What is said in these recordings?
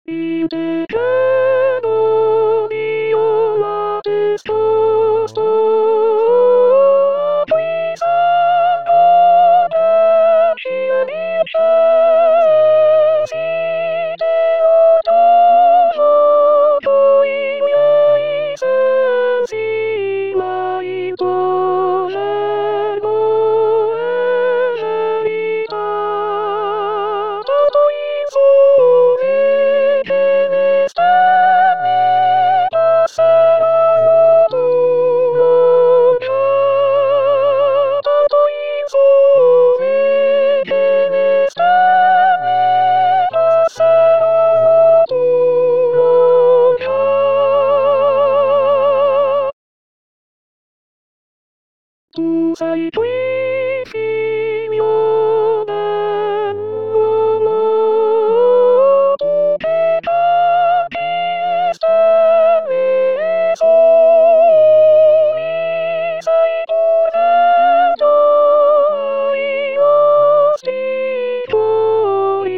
いてけのビオラテストストプリザードシアミシャシテオトモトイミャイセンシマイトシェゴエシェリタタトイソエケネスタメタサラトロチャタトイソエケネスタメタサラトロチャTu sei qui figlio dell'uomo, tu che campi le stelle e soli, sei potente ai nostri cuori,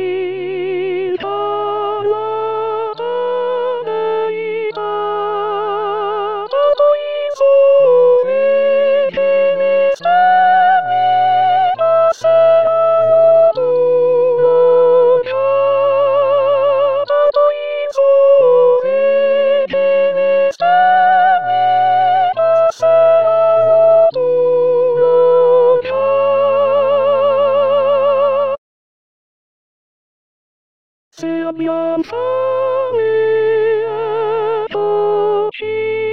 parlata verità, tanto in sole che ne stelle passeranno tu tanto in sole che ne stelle passeranno tu se abbiamo fame e dolci